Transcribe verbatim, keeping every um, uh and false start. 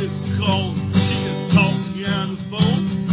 It's called She Is Talking on the Phone.